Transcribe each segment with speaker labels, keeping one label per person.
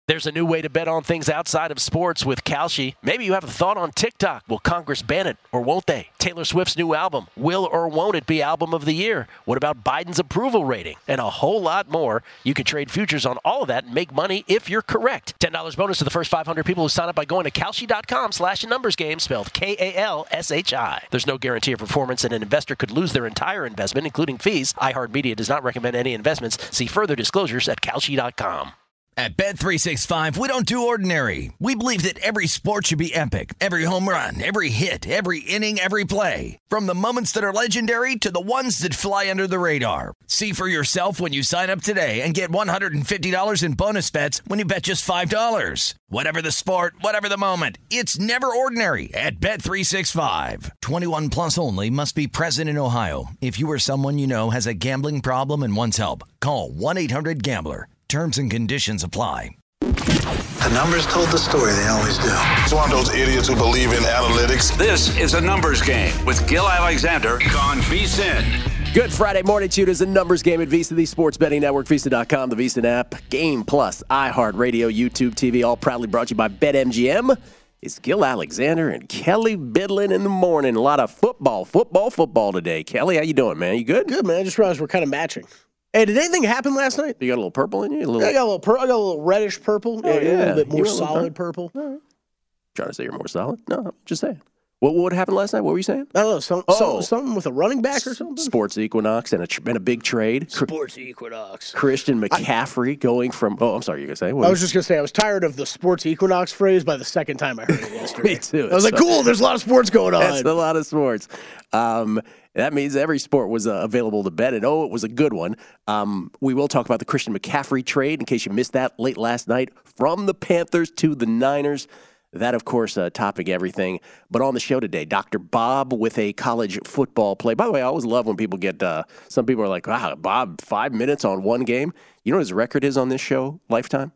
Speaker 1: There's a new way to bet on things outside of sports with Kalshi. Maybe you have a thought on TikTok. Will Congress ban it or won't they? Taylor Swift's new album. Will or won't it be album of the year? What about Biden's approval rating? And a whole lot more. You can trade futures on all of that and make money if you're correct. $10 bonus to the first 500 people who sign up by going to Kalshi.com/numbersgame, spelled Kalshi. There's no guarantee of performance, and an investor could lose their entire investment, including fees. iHeartMedia does not recommend any investments. See further disclosures at Kalshi.com.
Speaker 2: At Bet365, we don't do ordinary. We believe that every sport should be epic. Every home run, every hit, every inning, every play. From the moments that are legendary to the ones that fly under the radar. See for yourself when you sign up today and get $150 in bonus bets when you bet just $5. Whatever the sport, whatever the moment, it's never ordinary at Bet365. 21 plus only. Must be present in Ohio. If you or someone you know has a gambling problem and wants help, call 1-800-GAMBLER. Terms and conditions apply.
Speaker 3: The numbers told the story, they always do.
Speaker 4: It's one of those idiots who believe in analytics.
Speaker 5: This is a numbers game with Gil Alexander on VSiN.
Speaker 1: Good Friday morning to you. It is a numbers game at VSiN, the sports betting network, VSiN.com, the VSiN app, Game Plus, iHeartRadio, YouTube TV, all proudly brought to you by BetMGM. It's Gil Alexander and Kelly Bidlin in the morning. A lot of football today. Kelly, how you doing, man? You good?
Speaker 6: Good, man. I just realized we're kind of matching. Hey, did anything happen last night?
Speaker 1: You got a little purple in you?
Speaker 6: I got a little reddish purple.
Speaker 1: Oh, yeah.
Speaker 6: A little bit more solid purple.
Speaker 1: Right. Trying to say you're more solid? No, I'm just saying. What happened last night? What were you saying?
Speaker 6: I don't know. Something with a running back or something?
Speaker 1: Sports Equinox and a big trade.
Speaker 6: Sports Equinox.
Speaker 1: Christian McCaffrey going from... Oh, I'm sorry. You going to say?
Speaker 6: I was just going to say, I was tired of the Sports Equinox phrase by the second time I heard it yesterday.
Speaker 1: Me too.
Speaker 6: I was like, cool, there's a lot of sports going on.
Speaker 1: That's a lot of sports. That means every sport was available to bet, and it was a good one. We will talk about the Christian McCaffrey trade, in case you missed that late last night, from the Panthers to the Niners. That, of course, topping everything. But on the show today, Dr. Bob with a college football play. By the way, I always love when people get, some people are like, wow, Bob, 5 minutes on one game. You know what his record is on this show, lifetime?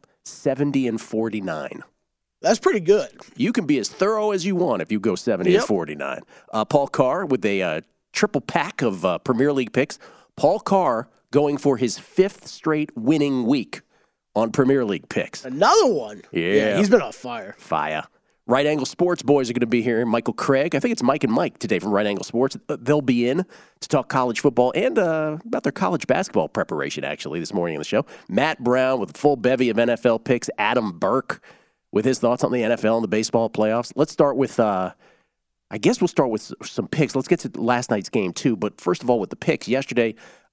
Speaker 1: 70-49.
Speaker 6: That's pretty good.
Speaker 1: You can be as thorough as you want if you go 70-49. Paul Carr with a triple pack of Premier League picks. Paul Carr going for his fifth straight winning week on Premier League picks.
Speaker 6: Another one?
Speaker 1: Yeah.
Speaker 6: He's been on fire.
Speaker 1: Right Angle Sports boys are going to be here. Michael Craig. I think it's Mike and Mike today from Right Angle Sports. They'll be in to talk college football and about their college basketball preparation, actually, this morning on the show. Matt Brown with a full bevy of NFL picks. Adam Burke with his thoughts on the NFL and the baseball playoffs. Let's start with, I guess we'll start with some picks. Let's get to last night's game, too. But first of all, with the picks, yesterday,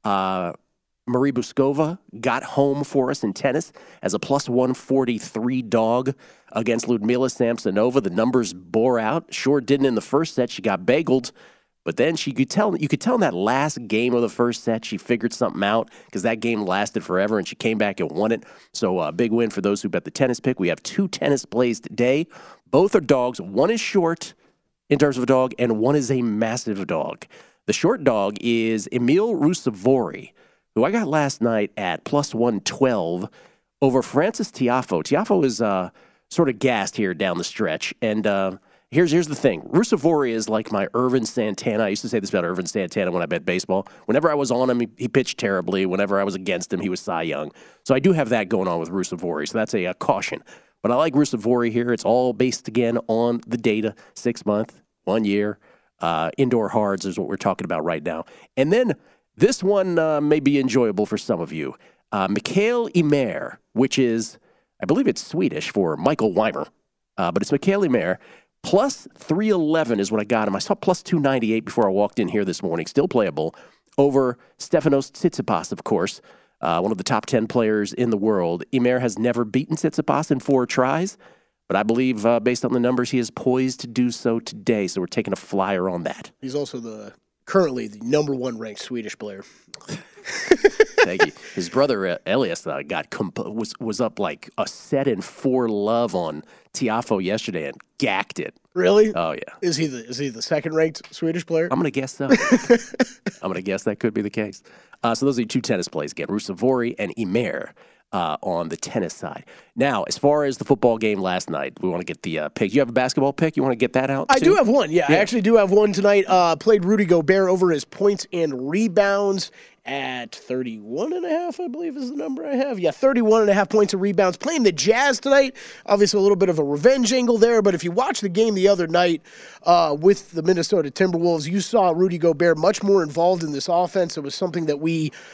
Speaker 1: Marie Buskova got home for us in tennis as a plus 143 dog against Ludmila Samsonova. The numbers bore out. Sure didn't in the first set. She got bageled. But then you could tell in that last game of the first set, she figured something out because that game lasted forever, and she came back and won it. So a big win for those who bet the tennis pick. We have two tennis plays today. Both are dogs. One is short in terms of a dog, and one is a massive dog. The short dog is Emil Ruusuvuori, who I got last night at plus 112 over Francis Tiafoe. Tiafoe is sort of gassed here down the stretch. And here's the thing. Ruusuvuori is like my Irvin Santana. I used to say this about Irvin Santana when I bet baseball. Whenever I was on him, he pitched terribly. Whenever I was against him, he was Cy Young. So I do have that going on with Ruusuvuori. So that's a caution. But I like Ruusuvuori here. It's all based, again, on the data. 6 month, 1 year. Indoor hards is what we're talking about right now. And then this one may be enjoyable for some of you. Mikael Ymer, which is, I believe it's Swedish for Michael Weimer, but it's Mikael Ymer. Plus 311 is what I got him. I saw plus 298 before I walked in here this morning. Still playable over Stefanos Tsitsipas, of course, one of the top 10 players in the world. Ymer has never beaten Tsitsipas in 4 tries, but I believe based on the numbers, he is poised to do so today. So we're taking a flyer on that.
Speaker 6: He's also currently the number 1 ranked Swedish player.
Speaker 1: Thank you. His brother Elias was up like a 7-4 love on Tiafoe yesterday and gacked it.
Speaker 6: Really?
Speaker 1: Oh yeah.
Speaker 6: Is he the second ranked Swedish player?
Speaker 1: I'm gonna guess so. I'm gonna guess that could be the case. So those are your two tennis plays again: Ruusuvuori and Ymer on the tennis side. Now, as far as the football game last night, we want to get the pick. You have a basketball pick? You want to get that out?
Speaker 6: I do have one. Yeah, I actually do have one tonight. Played Rudy Gobert over his points and rebounds. at 31.5, I believe is the number I have. Yeah, 31.5 points and rebounds. Playing the Jazz tonight. Obviously a little bit of a revenge angle there, but if you watch the game the other night with the Minnesota Timberwolves, you saw Rudy Gobert much more involved in this offense. It was something that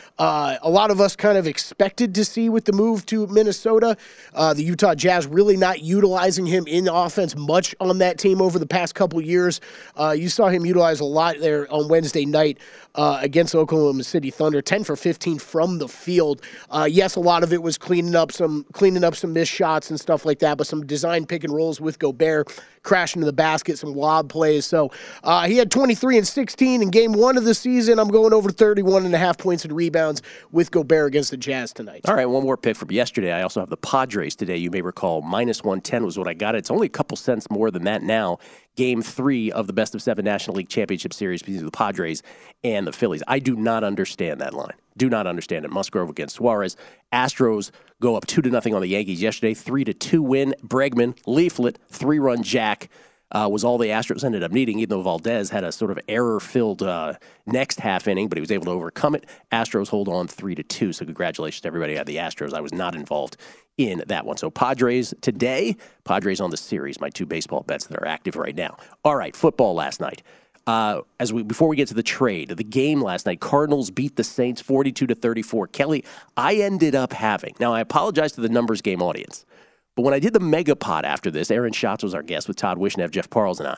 Speaker 6: a lot of us kind of expected to see with the move to Minnesota. The Utah Jazz really not utilizing him in offense much on that team over the past couple years. You saw him utilize a lot there on Wednesday night against Oklahoma City Thunder, 10 for 15 from the field. Yes, a lot of it was cleaning up some missed shots and stuff like that, but some design pick and rolls with Gobert, crashing to the basket, some lob plays. So he had 23 and 16 in game one of the season. I'm going over 31.5 points and rebounds with Gobert against the Jazz tonight.
Speaker 1: All right, one more pick from yesterday. I also have the Padres today. You may recall -110 was what I got. It's only a couple cents more than that now. Game 3 of the best-of-7 National League Championship Series between the Padres and the Phillies. I do not understand that line. Do not understand it. Musgrove against Suarez. Astros go up 2-0 on the Yankees yesterday. 3-2 win. Bregman, Leaflet, 3-run jack was all the Astros ended up needing, even though Valdez had a sort of error-filled next half inning, but he was able to overcome it. Astros hold on 3-2, so congratulations to everybody at the Astros. I was not involved in that one. So Padres today, Padres on the series, my 2 baseball bets that are active right now. All right, football last night. Before we get to the trade, the game last night, Cardinals beat the Saints 42-34. Kelly, I ended up having, now I apologize to the numbers game audience, but when I did the Megapod after this, Aaron Schatz was our guest with Todd Wishnev, Jeff Parles, and I.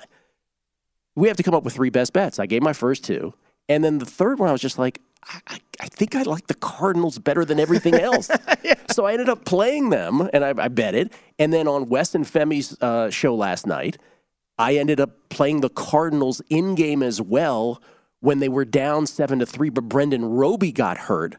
Speaker 1: We have to come up with 3 best bets. I gave my first 2, and then the third one I was just like, I think I like the Cardinals better than everything else. Yeah. So I ended up playing them, and I bet it. And then on Wes and Femi's show last night, I ended up playing the Cardinals in-game as well when they were down 7-3, but Brendan Roby got hurt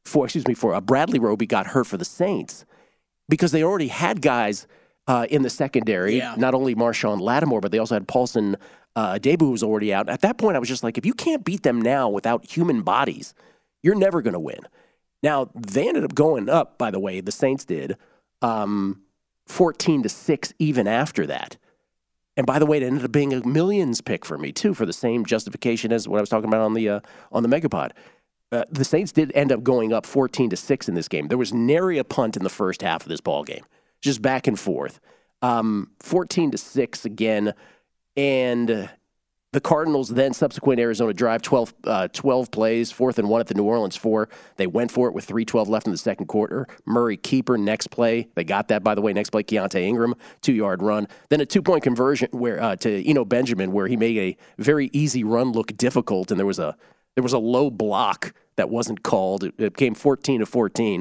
Speaker 1: Bradley Roby got hurt for the Saints because they already had guys in the secondary, not only Marshawn Lattimore, but they also had Paulson Adebo, who was already out. At that point, I was just like, if you can't beat them now without human bodies, you're never going to win. Now, they ended up going up, by the way, the Saints did, 14-6 even after that. And by the way, it ended up being a millions pick for me, too, for the same justification as what I was talking about on the Megapod. The Saints did end up going up 14-6 in this game. There was nary a punt in the first half of this ball game, just back and forth. 14-6 again, and the Cardinals then subsequent Arizona drive, 12 plays, 4th and 1 at the New Orleans 4. They went for it with 3:12 left in the second quarter. Murray keeper, next play. They got that, by the way. Next play, Keontae Ingram, 2-yard run. Then a 2-point conversion to Eno Benjamin, where he made a very easy run look difficult, and there was a low block that wasn't called. It became 14-14.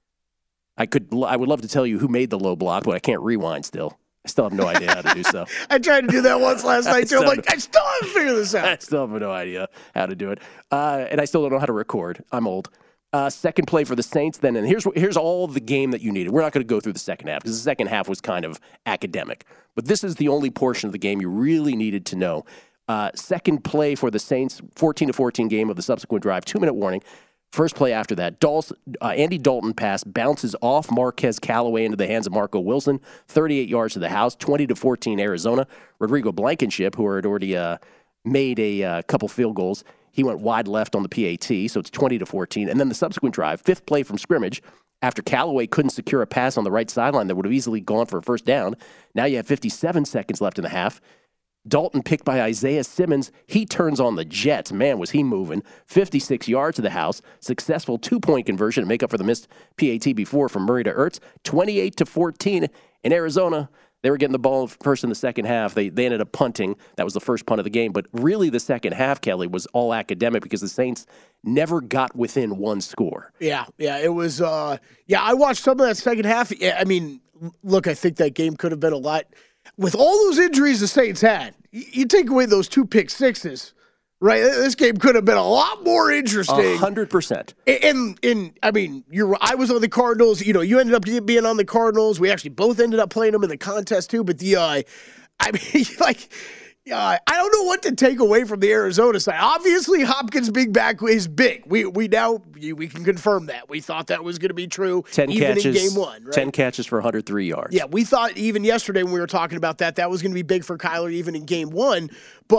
Speaker 1: I would love to tell you who made the low block, but I can't rewind still. I still have no idea how to do so.
Speaker 6: I tried to do that once last night, too. I'm like, I still haven't figured this out.
Speaker 1: I still have no idea how to do it. And I still don't know how to record. I'm old. Second play for the Saints then, and here's all the game that you needed. We're not going to go through the second half because the second half was kind of academic. But this is the only portion of the game you really needed to know. Second play for the Saints, 14-14 game of the subsequent drive, 2-minute warning. First play after that, Andy Dalton pass bounces off Marquez Callaway into the hands of Marco Wilson, 38 yards to the house, 20-14 Arizona. Rodrigo Blankenship, who had already made a couple field goals, he went wide left on the PAT, so it's 20-14. And then the subsequent drive, fifth play from scrimmage, after Callaway couldn't secure a pass on the right sideline that would have easily gone for a first down. Now you have 57 seconds left in the half. Dalton picked by Isaiah Simmons. He turns on the Jets. Man, was he moving. 56 yards to the house. Successful 2-point conversion to make up for the missed PAT before from Murray to Ertz. 28-14 in Arizona. They were getting the ball first in the second half. They ended up punting. That was the first punt of the game. But really the second half, Kelly, was all academic because the Saints never got within one score.
Speaker 6: Yeah, it was I watched some of that second half. I mean, look, I think that game could have been a lot. With all those injuries the Saints had, you take away those 2 pick sixes, right? This game could have been a lot more interesting.
Speaker 1: 100%.
Speaker 6: And I mean, I was on the Cardinals. You know, you ended up being on the Cardinals. We actually both ended up playing them in the contest too. But I don't know what to take away from the Arizona side. Obviously, Hopkins' big back is big. We can confirm that. We thought that was going to be true
Speaker 1: 10
Speaker 6: even
Speaker 1: catches,
Speaker 6: in game one. Right?
Speaker 1: 10 catches for 103 yards.
Speaker 6: Yeah, we thought even yesterday when we were talking about that was going to be big for Kyler even in game one. But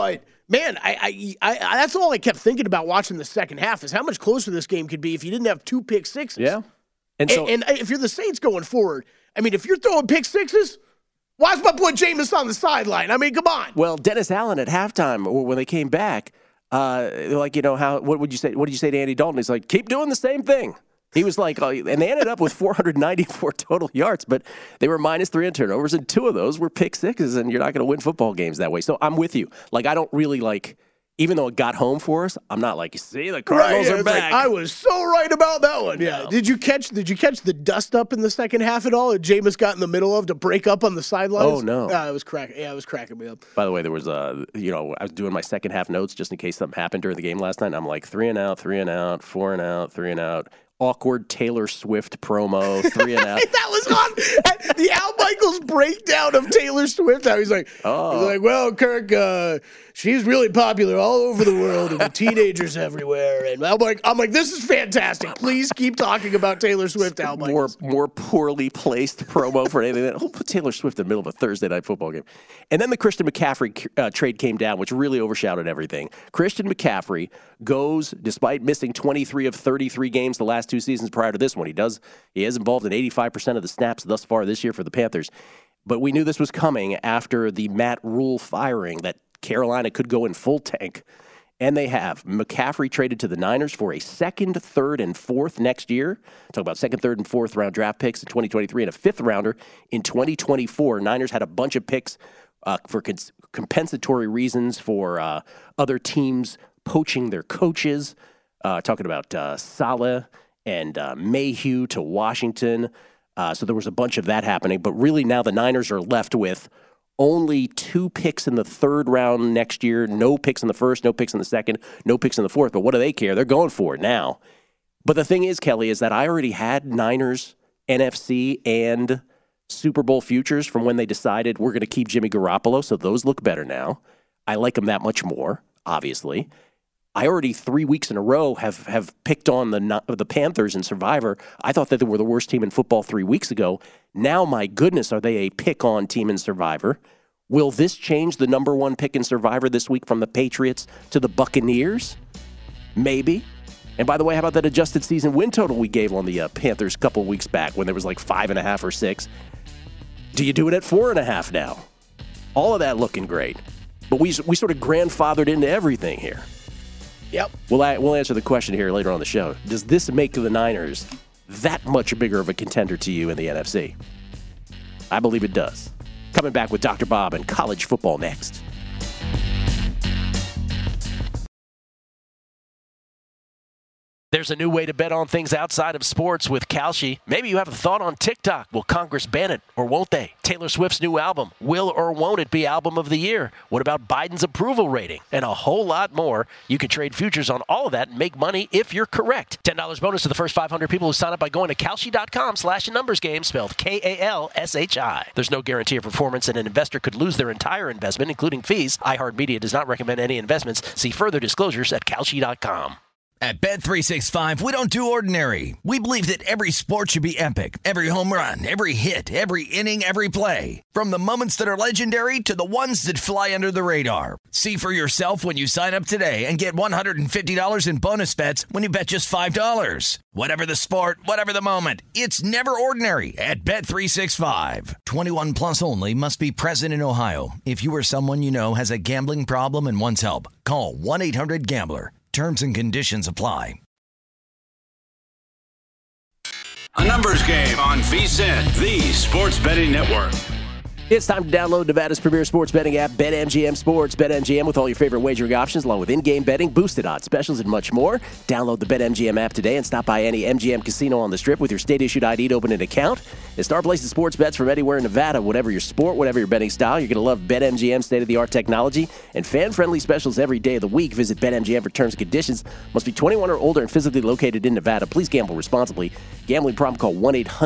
Speaker 6: Man, I that's all I kept thinking about watching the second half is how much closer this game could be if you didn't have 2 pick sixes.
Speaker 1: Yeah.
Speaker 6: And if you're the Saints going forward, I mean, if you're throwing pick sixes, why's my boy Jameis on the sideline? I mean, come on.
Speaker 1: Well, Dennis Allen at halftime, or when they came back, they're like, what would you say? What did you say to Andy Dalton? He's like, keep doing the same thing. He was like, and they ended up with 494 total yards, but they were minus 3 in turnovers, and 2 of those were pick sixes, and you're not going to win football games that way. So I'm with you. Like, I don't really like, even though it got home for us, I'm not like, see, the Cardinals are back.
Speaker 6: Like, I was so right about that one. Yeah. Did you catch the dust up in the second half at all that Jameis got in the middle of to break up on the sidelines?
Speaker 1: Oh, no.
Speaker 6: It was cracking. Yeah, it was cracking me up.
Speaker 1: By the way, there was I was doing my second half notes just in case something happened during the game last night. And I'm like 3 and out, 4 and out. Awkward Taylor Swift promo, 3 and out.
Speaker 6: That was on the Al Michaels breakdown of Taylor Swift. He's like, well, Kirk, she's really popular all over the world and the teenagers everywhere. And I'm like, this is fantastic. Please keep talking about Taylor Swift, Al Michaels.
Speaker 1: More poorly placed promo for anything. I'll put Taylor Swift in the middle of a Thursday night football game. And then the Christian McCaffrey trade came down, which really overshadowed everything. Christian McCaffrey goes, despite missing 23 of 33 games the last 2 seasons prior to this one. He is involved in 85% of the snaps thus far this year for the Panthers. But we knew this was coming after the Matt Rule firing, that Carolina could go in full tank. And they have. McCaffrey traded to the Niners for a 2nd, 3rd, and 4th next year. Talk about 2nd, 3rd, and 4th round draft picks in 2023 and a 5th rounder in 2024. Niners had a bunch of picks for compensatory reasons for other teams poaching their coaches. Talking about Saleh and Mayhew to Washington. So there was a bunch of that happening. But really now the Niners are left with only 2 picks in the 3rd round next year, no picks in the 1st, no picks in the 2nd, no picks in the 4th. But what do they care? They're going for it now. But the thing is, Kelly, is that I already had Niners, NFC, and Super Bowl futures from when they decided we're going to keep Jimmy Garoppolo, so those look better now. I like them that much more, obviously. I already 3 weeks in a row have picked on the Panthers in Survivor. I thought that they were the worst team in football 3 weeks ago. Now, my goodness, are they a pick-on team in Survivor? Will this change the number 1 pick in Survivor this week from the Patriots to the Buccaneers? Maybe. And by the way, how about that adjusted season win total we gave on the Panthers a couple of weeks back when there was like 5.5 or 6? Do you do it at 4.5 now? All of that looking great. But we sort of grandfathered into everything here.
Speaker 6: Yep.
Speaker 1: We'll answer the question here later on the show. Does this make the Niners that much bigger of a contender to you in the NFC? I believe it does. Coming back with Dr. Bob and college football next. There's a new way to bet on things outside of sports with Kalshi. Maybe you have a thought on TikTok. Will Congress ban it or won't they? Taylor Swift's new album. Will or won't it be album of the year? What about Biden's approval rating? And a whole lot more. You can trade futures on all of that and make money if you're correct. $10 bonus to the first 500 people who sign up by going to Kalshi.com/numbersgame, spelled Kalshi. There's no guarantee of performance, and an investor could lose their entire investment, including fees. iHeartMedia does not recommend any investments. See further disclosures at Kalshi.com.
Speaker 2: At Bet365, we don't do ordinary. We believe that every sport should be epic. Every home run, every hit, every inning, every play. From the moments that are legendary to the ones that fly under the radar. See for yourself when you sign up today and get $150 in bonus bets when you bet just $5. Whatever the sport, whatever the moment, it's never ordinary at Bet365. 21 plus only. Must be present in Ohio. If you or someone you know has a gambling problem and wants help, call 1-800-GAMBLER. Terms and conditions apply.
Speaker 5: A numbers game on VSiN, the sports betting network.
Speaker 1: It's time to download Nevada's premier sports betting app, BetMGM Sports. BetMGM with all your favorite wagering options, along with in-game betting, boosted odds, specials, and much more. Download the BetMGM app today and stop by any MGM casino on the Strip with your state-issued ID to open an account. And start placing sports bets from anywhere in Nevada. Whatever your sport, whatever your betting style, you're going to love BetMGM's state-of-the-art technology and fan-friendly specials every day of the week. Visit BetMGM for terms and conditions. Must be 21 or older and physically located in Nevada. Please gamble responsibly. Gambling problem, call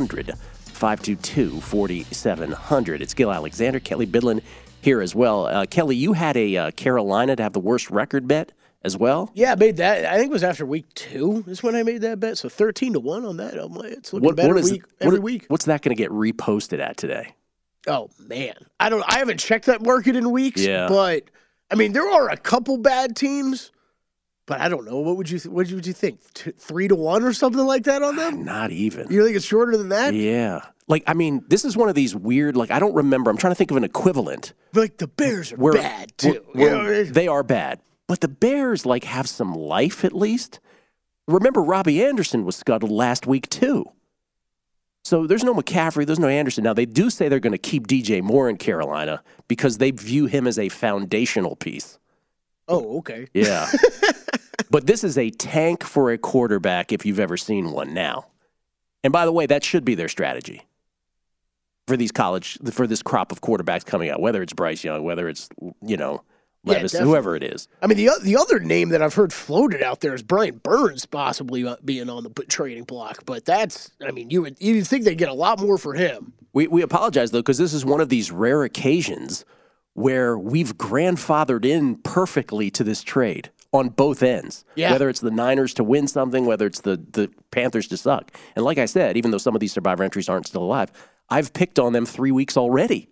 Speaker 1: 1-800-522-4700. It's Gil Alexander, Kelly Bidlin here as well. Kelly, you had a Carolina to have the worst record bet as well?
Speaker 6: Yeah, I made that. I think it was after week 2 is when I made that bet. So 13-1 on that. I'm like, it's looking better every week.
Speaker 1: What's that going to get reposted at today?
Speaker 6: Oh man, I haven't checked that market in weeks, but I mean, there are a couple bad teams, but I don't know. What would you think? 3-1 or something like that on them?
Speaker 1: Not even.
Speaker 6: You think it's shorter than that?
Speaker 1: Yeah. Like, I mean, this is one of these weird, like, I don't remember. I'm trying to think of an equivalent.
Speaker 6: Like, the Bears are bad, too.
Speaker 1: They are bad. But the Bears, like, have some life at least. Remember, Robbie Anderson was scuttled last week, too. So there's no McCaffrey, there's no Anderson. Now, they do say they're going to keep DJ Moore in Carolina because they view him as a foundational piece.
Speaker 6: Oh, okay.
Speaker 1: Yeah. But this is a tank for a quarterback if you've ever seen one now. And by the way, that should be their strategy for this crop of quarterbacks coming out, whether it's Bryce Young, whether it's, Levis, whoever it is.
Speaker 6: I mean, the other name that I've heard floated out there is Brian Burns possibly being on the trading block. But that's, I mean, you'd think they'd get a lot more for him.
Speaker 1: We apologize, though, because this is one of these rare occasions where we've grandfathered in perfectly to this trade on both ends.
Speaker 6: Yeah.
Speaker 1: Whether it's the Niners to win something, whether it's the Panthers to suck. And like I said, even though some of these survivor entries aren't still alive, I've picked on them 3 weeks already.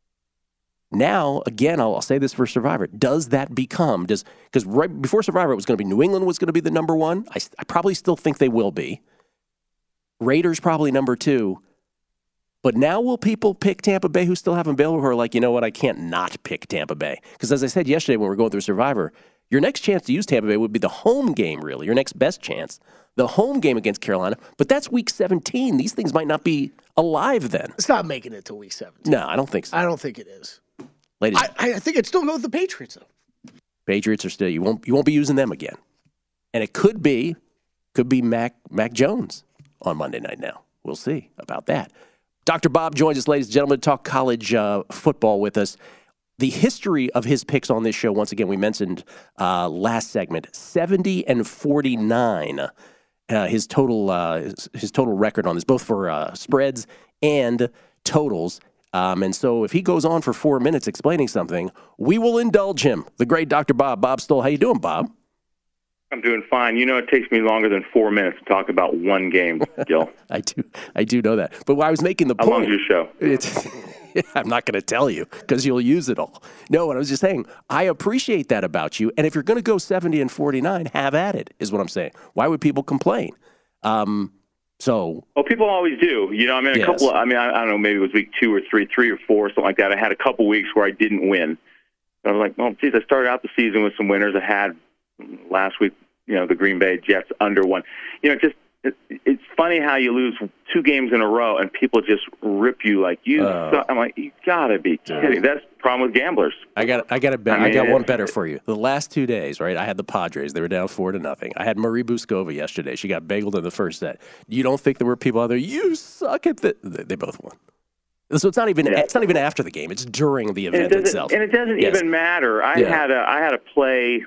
Speaker 1: Now, again, I'll say this for Survivor. Does that become, because right before Survivor, it was going to be New England was going to be the number one. I probably still think they will be. Raiders probably number 2. But now will people pick Tampa Bay who still haven't been, who are like, you know what, I can't not pick Tampa Bay? Because as I said yesterday when we were going through Survivor, your next chance to use Tampa Bay would be the home game, really, your next best chance. The home game against Carolina, but that's week 17. These things might not be alive then.
Speaker 6: It's not making it to week 17.
Speaker 1: No, I don't think so.
Speaker 6: I don't think it is.
Speaker 1: Ladies,
Speaker 6: I think it's still going with the Patriots, though.
Speaker 1: Patriots are still, you won't be using them again. And it could be Mac Jones on Monday night now. We'll see about that. Dr. Bob joins us, ladies and gentlemen, to talk college football with us. The history of his picks on this show, once again, we mentioned last segment, 70-49. His total record on this, both for spreads and totals. And so if he goes on for 4 minutes explaining something, we will indulge him. The great Dr. Bob Stoll. How you doing, Bob?
Speaker 7: I'm doing fine. It takes me longer than 4 minutes to talk about one game, Gil.
Speaker 1: I do know that. But I was making the point.
Speaker 7: How long is your show?
Speaker 1: I'm not going to tell you because you'll use it all. No, what I was just saying, I appreciate that about you. And if you're going to go 70-49, have at it, is what I'm saying. Why would people complain? Well,
Speaker 7: people always do. I mean,
Speaker 1: Yes.
Speaker 7: I don't know, maybe it was week 2 or 3 or 4, something like that. I had a couple weeks where I didn't win. I was like, oh, geez, I started out the season with some winners. I had last week, the Green Bay Jets under one. It's funny how you lose 2 games in a row and people just rip you like you. I'm like, you gotta be kidding. That's the problem with gamblers.
Speaker 1: I got one better for you. The last 2 days, right? I had the Padres. They were down 4-0. I had Marie Buskova yesterday. She got bageled in the first set. You don't think there were people out there? You suck at that. They both won. So it's not even after the game. It's during the event itself.
Speaker 7: And it doesn't even matter. I had a play.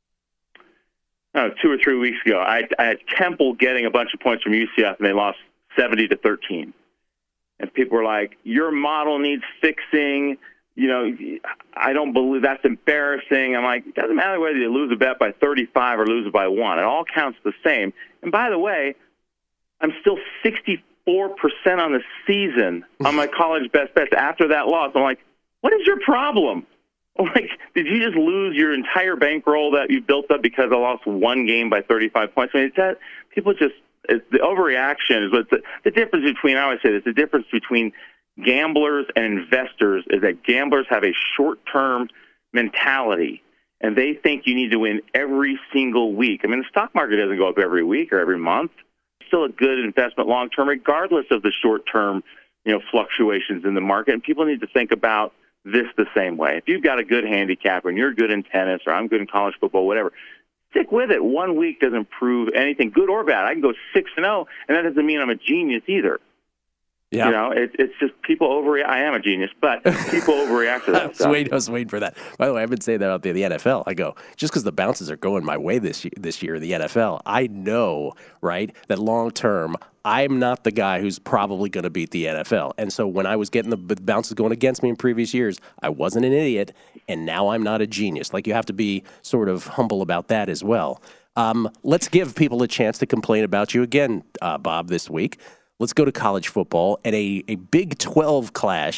Speaker 7: 2 or 3 weeks ago, I had Temple getting a bunch of points from UCF, and they lost 70-13. And people were like, "Your model needs fixing." I don't believe that's embarrassing. I'm like, it doesn't matter whether you lose a bet by 35 or lose it by 1. It all counts the same. And by the way, I'm still 64% on the season on my college best bets after that loss. I'm like, what is your problem? Like, did you just lose your entire bankroll that you built up because I lost 1 game by 35 points? I mean, the overreaction is what the difference between, I always say this, the difference between gamblers and investors is that gamblers have a short-term mentality, and they think you need to win every single week. I mean, the stock market doesn't go up every week or every month. It's still a good investment long-term, regardless of the short-term, fluctuations in the market. And people need to think about this the same way. If you've got a good handicapper and you're good in tennis or I'm good in college football, whatever, stick with it. 1 week doesn't prove anything, good or bad. I can go 6-0, and that doesn't mean I'm a genius either.
Speaker 1: Yeah.
Speaker 7: It's just people overreact. I am a genius, but people overreact to that stuff.
Speaker 1: I was waiting for that. By the way, I've been saying that about the NFL. I go, just because the bounces are going my way this year in the NFL, I know, right, that long term, I'm not the guy who's probably going to beat the NFL. And so when I was getting the bounces going against me in previous years, I wasn't an idiot, and now I'm not a genius. Like, you have to be sort of humble about that as well. Let's give people a chance to complain about you again, Bob, this week. Let's go to college football and a Big 12 clash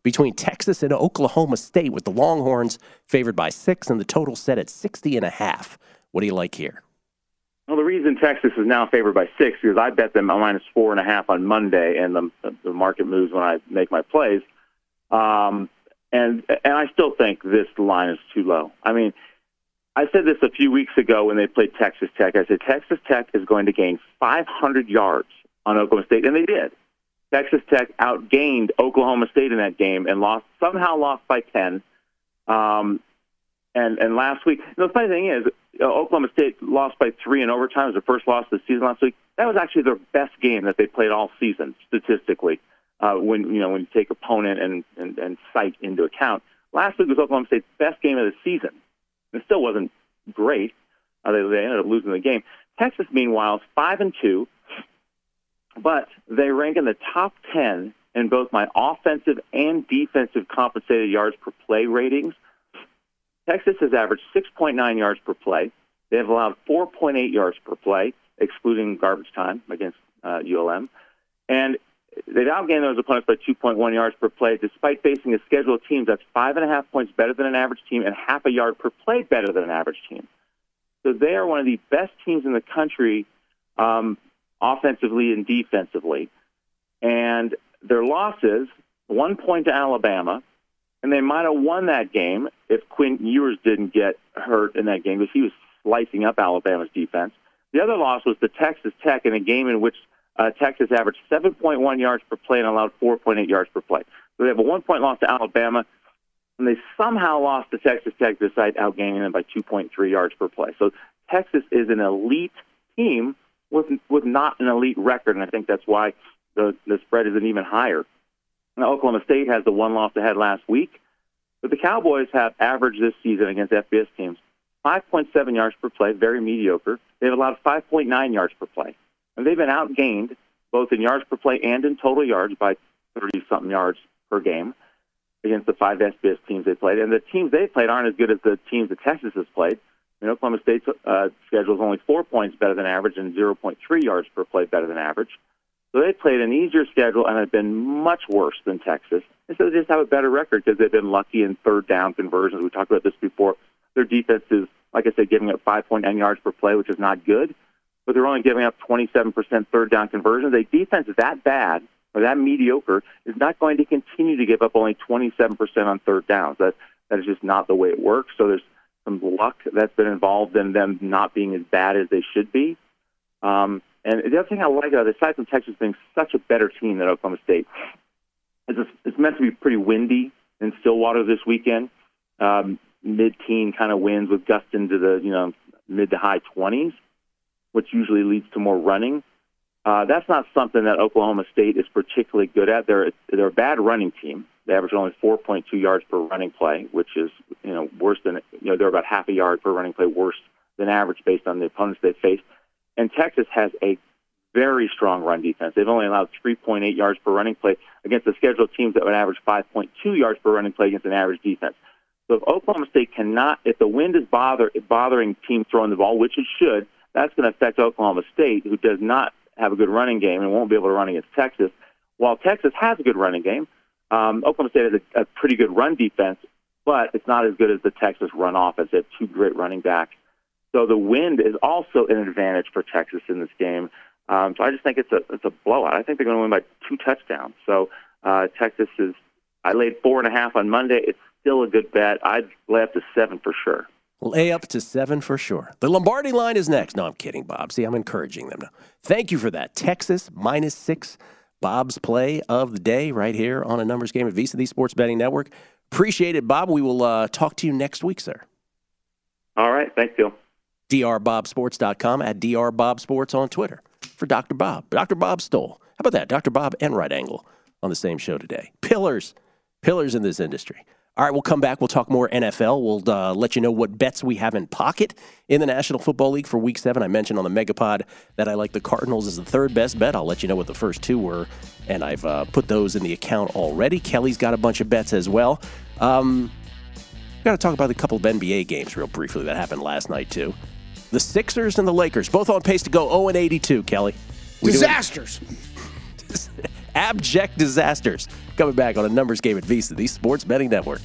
Speaker 1: between Texas and Oklahoma State, with the Longhorns favored by 6 and the total set at 60.5. What do you like here?
Speaker 7: Well, the reason Texas is now favored by 6 is I bet them minus 4.5 on Monday, and the market moves when I make my plays. And I still think this line is too low. I mean, I said this a few weeks ago when they played Texas Tech. I said Texas Tech is going to gain 500 yards on Oklahoma State, and they did. Texas Tech outgained Oklahoma State in that game and somehow lost by 10. And last week, the funny thing is, Oklahoma State lost by 3 in overtime. It was their first loss of the season last week. That was actually their best game that they played all season, statistically, when you take opponent and site into account. Last week was Oklahoma State's best game of the season. It still wasn't great. They ended up losing the game. Texas, meanwhile, is 5-2, but they rank in the top 10 in both my offensive and defensive compensated yards per play ratings. Texas has averaged 6.9 yards per play. They have allowed 4.8 yards per play, excluding garbage time against ULM. And they've outgained those opponents by 2.1 yards per play, despite facing a schedule of teams that's 5.5 points better than an average team and half a yard per play better than an average team. So they are one of the best teams in the country offensively and defensively. And their losses, 1 point to Alabama, and they might have won that game if Quinn Ewers didn't get hurt in that game because he was slicing up Alabama's defense. The other loss was to Texas Tech in a game in which Texas averaged 7.1 yards per play and allowed 4.8 yards per play. So they have a 1-point loss to Alabama, and they somehow lost to Texas Tech despite outgaining them by 2.3 yards per play. So Texas is an elite team with not an elite record, and I think that's why the spread isn't even higher. Now, Oklahoma State has the one loss they had last week, but the Cowboys have averaged this season against FBS teams 5.7 yards per play, very mediocre. They've allowed 5.9 yards per play, and they've been outgained both in yards per play and in total yards by 30-something yards per game against the 5 FBS teams they played. And the teams they played aren't as good as the teams that Texas has played. Oklahoma State's schedule is only 4 points better than average and 0.3 yards per play better than average. So they played an easier schedule and have been much worse than Texas. And so they just have a better record because they've been lucky in third down conversions. We talked about this before. Their defense is, like I said, giving up 5.9 yards per play, which is not good, but they're only giving up 27% third down conversions. A defense that bad or that mediocre is not going to continue to give up only 27% on third downs. That is just not the way it works. So there's some luck that's been involved in them not being as bad as they should be. And the other thing I like, aside from Texas being such a better team than Oklahoma State, it's meant to be pretty windy in Stillwater this weekend. Mid-teen kind of winds with gusts into the mid to high 20s, which usually leads to more running. That's not something that Oklahoma State is particularly good at. They're a bad running team. They average only 4.2 yards per running play, which is worse than they're about half a yard per running play worse than average based on the opponents they face. And Texas has a very strong run defense. They've only allowed 3.8 yards per running play against the scheduled teams that would average 5.2 yards per running play against an average defense. So if Oklahoma State if the wind is bothering teams throwing the ball, which it should, that's going to affect Oklahoma State, who does not have a good running game and won't be able to run against Texas. While Texas has a good running game, Oklahoma State has a pretty good run defense, but it's not as good as the Texas run offense. They have 2 great running backs. So the wind is also an advantage for Texas in this game. So I just think it's a blowout. I think they're going to win by 2 touchdowns. So Texas I laid 4.5 on Monday. It's still a good bet. I'd lay up to 7 for sure.
Speaker 1: Lay up to 7 for sure. The Lombardi line is next. No, I'm kidding, Bob. See, I'm encouraging them now. Thank you for that. Texas -6, Bob's play of the day right here on A Numbers Game at VSiN, the Sports Betting Network. Appreciate it, Bob. We will talk to you next week, sir.
Speaker 7: All right. Thanks, Bill.
Speaker 1: drbobsports.com, at drbobsports on Twitter for Dr. Bob. Dr. Bob Stoll. How about that? Dr. Bob and Right Angle on the same show today. Pillars in this industry. All right, we'll come back. We'll talk more NFL. We'll let you know what bets we have in pocket in the National Football League for Week 7. I mentioned on the Megapod that I like the Cardinals as the 3rd best bet. I'll let you know what the first 2 were, and I've put those in the account already. Kelly's got a bunch of bets as well. We've got to talk about a couple of NBA games real briefly that happened last night, too. The Sixers and the Lakers, both on pace to go 0-82, Kelly.
Speaker 6: Disasters.
Speaker 1: Abject Disasters. Coming back on a numbers game at VSiN, the Sports Betting Network.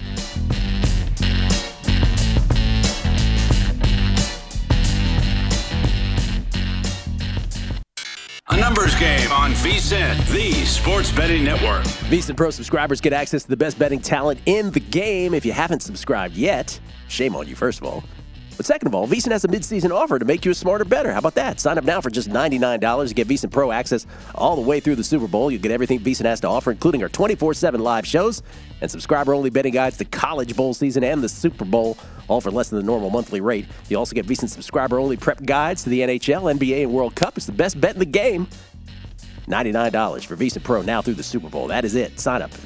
Speaker 5: A numbers game on VSiN, the Sports Betting Network.
Speaker 1: VSiN Pro subscribers get access to the best betting talent in the game. If you haven't subscribed yet, shame on you, first of all. But second of all, VSiN has a mid-season offer to make you a smarter better. How about that? Sign up now for just $99. You get VSiN Pro access all the way through the Super Bowl. You get everything VSiN has to offer, including our 24/7 live shows and subscriber-only betting guides to College Bowl season and the Super Bowl, all for less than the normal monthly rate. You also get VSiN subscriber-only prep guides to the NHL, NBA, and World Cup. It's the best bet in the game. $99 for VSiN Pro now through the Super Bowl. That is it. Sign up at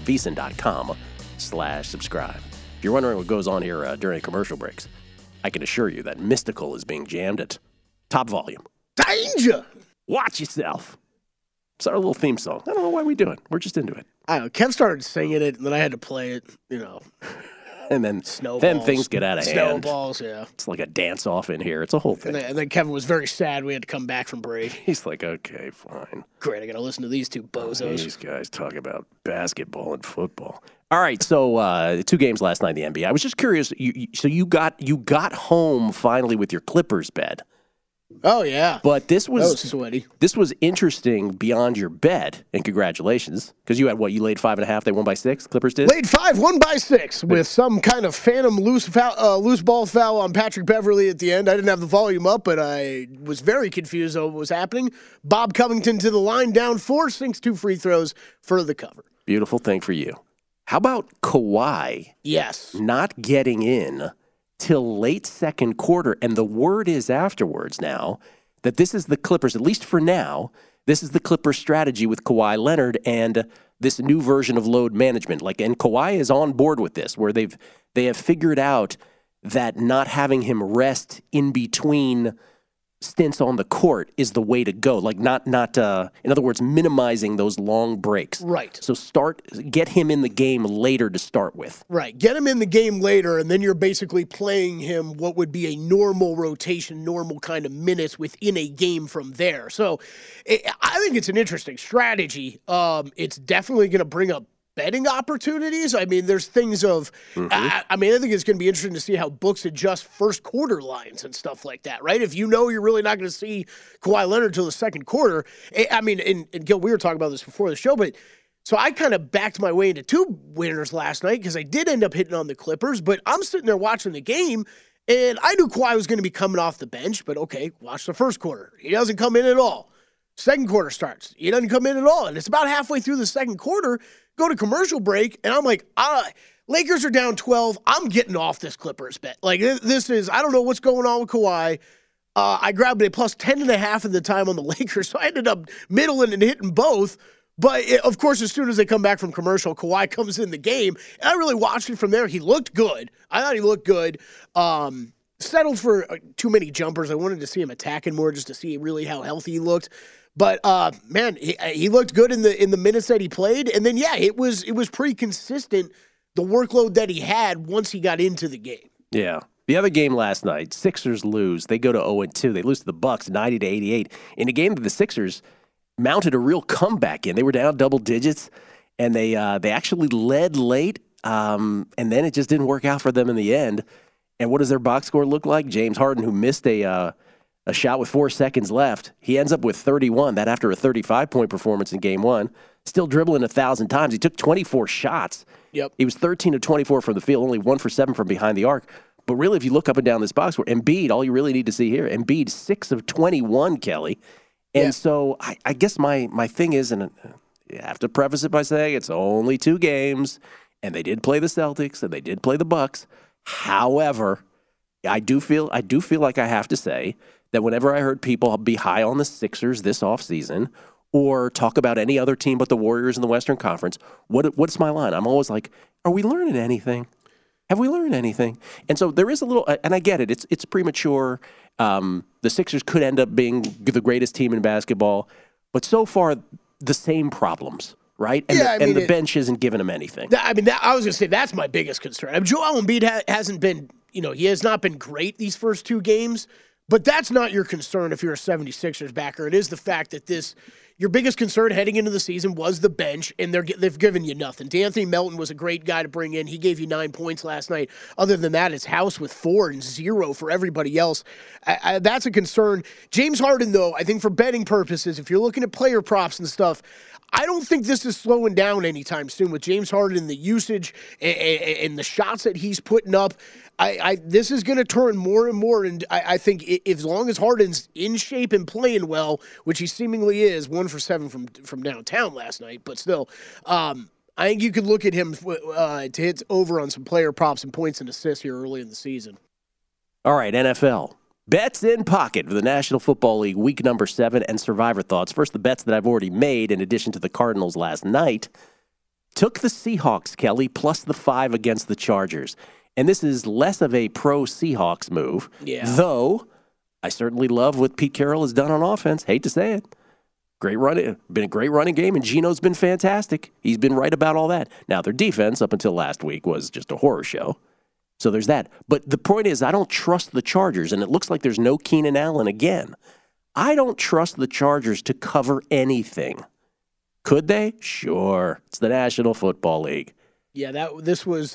Speaker 1: VSiN.com/subscribe. If you're wondering what goes on here during commercial breaks, I can assure you that Mystical is being jammed at top volume.
Speaker 6: Danger!
Speaker 1: Watch yourself. It's our little theme song. I don't know why we do it. We're just into it.
Speaker 6: I don't know. Kev started singing it, and then I had to play it,
Speaker 1: And then things get out of hand.
Speaker 6: Snowballs, yeah.
Speaker 1: It's like a dance-off in here. It's a whole thing.
Speaker 6: And then Kevin was very sad we had to come back from break.
Speaker 1: He's like, okay, fine.
Speaker 6: Great, I got to listen to these two bozos.
Speaker 1: These guys talk about basketball and football. All right, so 2 games last night in the NBA. I was just curious. You got home finally with your Clippers bet.
Speaker 6: Oh yeah,
Speaker 1: but this was
Speaker 6: sweaty.
Speaker 1: This was interesting beyond your bet, and congratulations, because you had what? You laid 5.5. They won by 6. Clippers did.
Speaker 6: Laid 5, won by 6 with some kind of phantom loose ball foul on Patrick Beverley at the end. I didn't have the volume up, but I was very confused over what was happening. Bob Covington to the line, down 4, sinks 2 free throws for the cover.
Speaker 1: Beautiful thing for you. How about Kawhi?
Speaker 6: Yes,
Speaker 1: not getting in till late second quarter, and the word is afterwards now that this is the Clippers, at least for now, this is the Clippers strategy with Kawhi Leonard and this new version of load management. And Kawhi is on board with this, where they have figured out that not having him rest in between stints on the court is the way to go. In other words, minimizing those long breaks.
Speaker 6: Right.
Speaker 1: So get him in the game later to start with.
Speaker 6: Right. Get him in the game later, and then you're basically playing him what would be a normal rotation, normal kind of minutes within a game from there. So I think it's an interesting strategy. It's definitely going to bring up betting opportunities. I mean, there's things of, I think it's going to be interesting to see how books adjust first quarter lines and stuff like that, right? If you know you're really not going to see Kawhi Leonard until the second quarter. I mean, and Gil, we were talking about this before the show, but so I kind of backed my way into 2 winners last night because I did end up hitting on the Clippers, but I'm sitting there watching the game, and I knew Kawhi was going to be coming off the bench, but okay, watch the first quarter. He doesn't come in at all. Second quarter starts. He doesn't come in at all, and it's about halfway through the second quarter, go to commercial break, and I'm like, Lakers are down 12. I'm getting off this Clippers bet. This is, I don't know what's going on with Kawhi. I grabbed a plus 10.5 at the time on the Lakers, so I ended up middling and hitting both. But, of course, as soon as they come back from commercial, Kawhi comes in the game. And I really watched it from there. He looked good. I thought he looked good. Settled for too many jumpers. I wanted to see him attacking more just to see really how healthy he looked. But man, he looked good in the minutes that he played, and then it was pretty consistent, the workload that he had once he got into the game.
Speaker 1: Yeah. The other game last night, Sixers lose. They go to 0-2. They lose to the Bucks 90-88 in a game that the Sixers mounted a real comeback in. They were down double digits, and they actually led late, and then it just didn't work out for them in the end. And what does their box score look like? James Harden, who missed a shot with 4 seconds left. He ends up with 31. That after a 35-point performance in Game 1. Still dribbling 1,000 times. He took 24 shots.
Speaker 6: Yep.
Speaker 1: He was 13 of 24 from the field, only 1 for 7 from behind the arc. But really, if you look up and down this box score, Embiid, all you really need to see here, Embiid 6 of 21, Kelly. And so I guess my thing is, and you have to preface it by saying it's only 2 games, and they did play the Celtics, and they did play the Bucks. However, I do feel like I have to say that whenever I heard people be high on the Sixers this offseason or talk about any other team but the Warriors in the Western Conference, what's my line? I'm always like, are we learning anything? Have we learned anything? And so there is a little, and I get it, it's premature. The Sixers could end up being the greatest team in basketball, but so far, the same problems, right? And the bench isn't giving them anything.
Speaker 6: I was going to say, that's my biggest concern. Joel Embiid hasn't been, he has not been great these first 2 games. But that's not your concern if you're a 76ers backer. It is the fact that this, your biggest concern heading into the season was the bench, and they've given you nothing. D'Anthony Melton was a great guy to bring in. He gave you 9 points last night. Other than that, it's House with 4 and 0 for everybody else. That's a concern. James Harden, though, I think for betting purposes, if you're looking at player props and stuff, I don't think this is slowing down anytime soon with James Harden and the usage and the shots that he's putting up. This is going to turn more and more, and I think as long as Harden's in shape and playing well, which he seemingly is, 1 for 7 from downtown last night, but still, I think you could look at him to hit over on some player props and points and assists here early in the season.
Speaker 1: All right, NFL. Bets in pocket for the National Football League week number 7 and Survivor thoughts. First, the bets that I've already made in addition to the Cardinals last night. Took the Seahawks, Kelly, plus the 5 against the Chargers. And this is less of a pro-Seahawks move, though I certainly love what Pete Carroll has done on offense. Hate to say it. Great running, been a great running game, and Geno's been fantastic. He's been right about all that. Now, their defense up until last week was just a horror show. So there's that. But the point is, I don't trust the Chargers, and it looks like there's no Keenan Allen again. I don't trust the Chargers to cover anything. Could they? Sure. It's the National Football League.
Speaker 6: Yeah, this was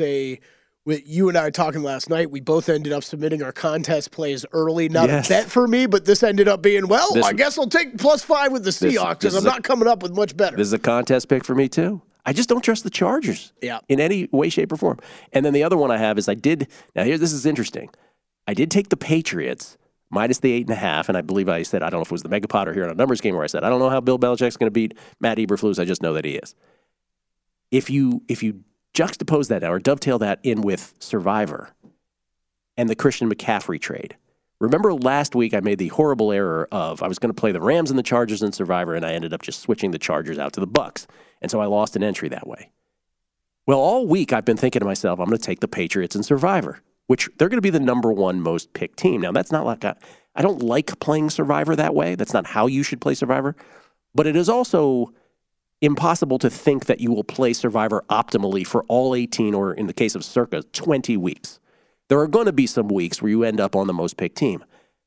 Speaker 6: you and I were talking last night. We both ended up submitting our contest plays early. Not a bet for me, but this ended up being, I guess I'll take plus 5 with the Seahawks because I'm not coming up with much better.
Speaker 1: This is a contest pick for me, too. I just don't trust the Chargers in any way, shape, or form. And then the other one I have is this is interesting. I did take the Patriots minus the 8.5, and I believe I said, I don't know if it was the Mega Pot or here on a numbers game where I said, I don't know how Bill Belichick's going to beat Matt Eberflus. I just know that he is. If you juxtapose that or dovetail that in with Survivor and the Christian McCaffrey trade. Remember last week I made the horrible error of I was going to play the Rams and the Chargers in Survivor, and I ended up just switching the Chargers out to the Bucs. And so I lost an entry that way. Well, all week I've been thinking to myself, I'm going to take the Patriots in Survivor, which they're going to be the number 1 most picked team. Now, that's not like I don't like playing Survivor that way. That's not how you should play Survivor. But it is also impossible to think that you will play Survivor optimally for all 18, or in the case of Circa, 20 weeks. There are going to be some weeks where you end up on the most picked team.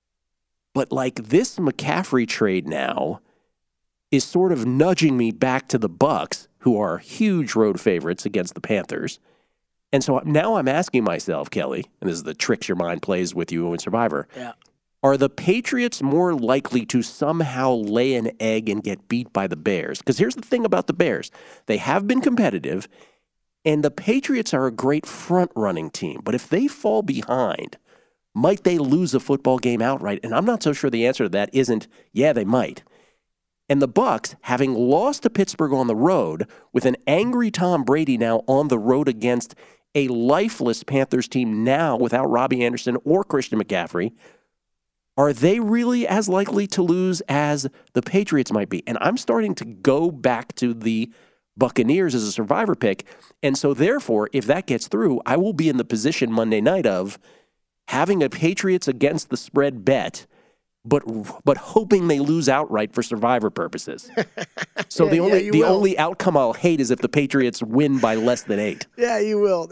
Speaker 1: But like this McCaffrey trade now is sort of nudging me back to the Bucs, who are huge road favorites against the Panthers. And so now I'm asking myself, Kelly, and this is the tricks your mind plays with you in Survivor, are the Patriots more likely to somehow lay an egg and get beat by the Bears? Because here's the thing about the Bears. They have been competitive, and the Patriots are a great front-running team. But if they fall behind, might they lose a football game outright? And I'm not so sure the answer to that isn't, they might. And the Bucs, having lost to Pittsburgh on the road, with an angry Tom Brady now on the road against a lifeless Panthers team now without Robbie Anderson or Christian McCaffrey, are they really as likely to lose as the Patriots might be? And I'm starting to go back to the Buccaneers as a Survivor pick. And so therefore, if that gets through, I will be in the position Monday night of having a Patriots against the spread bet, but hoping they lose outright for Survivor purposes. So the only outcome I'll hate is if the Patriots win by less than 8.
Speaker 6: Yeah, you will.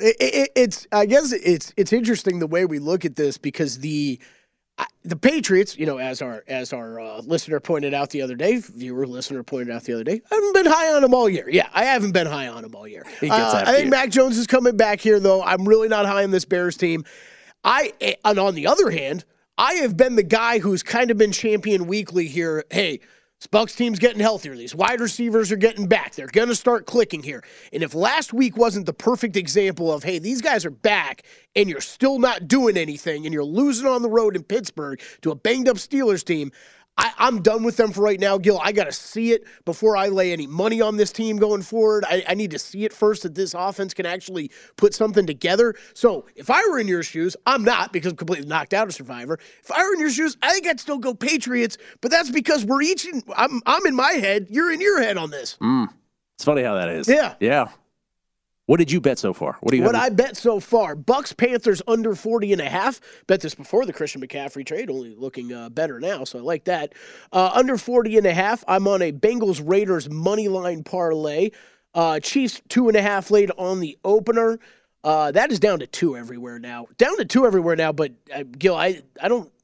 Speaker 6: I guess it's interesting the way we look at this, because the Patriots, as our listener pointed out the other day, listener pointed out the other day, I haven't been high on him all year. Yeah, I haven't been high on him all year. I think Mac Jones is coming back here, though. I'm really not high on this Bears team. And on the other hand, I have been the guy who's kind of been champion weekly here. Hey, this Bucs team's getting healthier. These wide receivers are getting back. They're going to start clicking here. And if last week wasn't the perfect example of, hey, these guys are back and you're still not doing anything and you're losing on the road in Pittsburgh to a banged-up Steelers team, I'm done with them for right now, Gil. I got to see it before I lay any money on this team going forward. I need to see it first that this offense can actually put something together. So if I were in your shoes, I'm not, because I'm completely knocked out of Survivor. If I were in your shoes, I think I'd still go Patriots, but that's because I'm in my head, you're in your head on this.
Speaker 1: It's funny how that is.
Speaker 6: Yeah.
Speaker 1: What did you bet so far?
Speaker 6: What I bet so far, Bucs Panthers under 40.5. Bet this before the Christian McCaffrey trade, only looking better now, so I like that. Under 40.5. I'm on a Bengals Raiders money line parlay. Chiefs 2.5 laid on the opener. That is down to 2 everywhere now. But Gil, I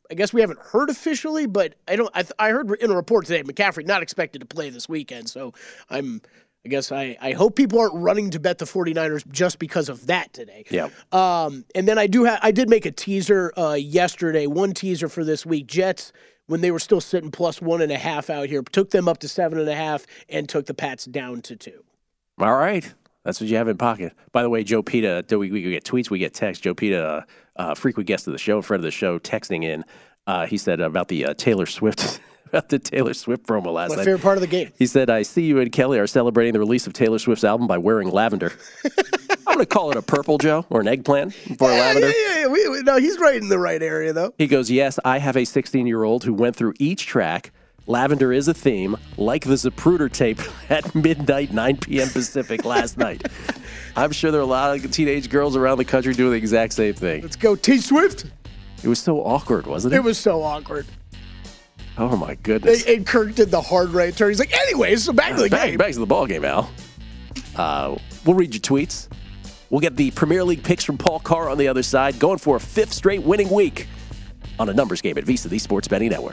Speaker 6: I guess we haven't heard officially, but I heard in a report today McCaffrey not expected to play this weekend. So I hope people aren't running to bet the 49ers just because of that today.
Speaker 1: Yeah.
Speaker 6: And then I did make a teaser yesterday, one teaser for this week. Jets, when they were still sitting plus 1.5 out here, took them up to 7.5 and took the Pats down to 2.
Speaker 1: All right. That's what you have in pocket. By the way, Joe Pita, we get tweets, we get texts. Joe Pita, frequent guest of the show, friend of the show, texting in. He said about the Taylor Swift promo last night.
Speaker 6: My favorite part of the game.
Speaker 1: He said, I see you and Kelly are celebrating the release of Taylor Swift's album by wearing lavender. I'm going to call it a purple, Joe, or an eggplant for lavender.
Speaker 6: Yeah. No, he's right in the right area, though.
Speaker 1: He goes, yes, I have a 16-year-old who went through each track. Lavender is a theme, like the Zapruder tape at midnight, 9 p.m. Pacific last night. I'm sure there are a lot of teenage girls around the country doing the exact same thing.
Speaker 6: Let's go T-Swift.
Speaker 1: It was so awkward, wasn't it?
Speaker 6: It was so awkward.
Speaker 1: Oh, my goodness.
Speaker 6: And Kirk did the hard right turn. He's like, anyways, so back to the game.
Speaker 1: Back to the ball game, Al. We'll read your tweets. We'll get the Premier League picks from Paul Carr on the other side, going for a 5th straight winning week on a numbers game at Visa, the Sports Betting Network.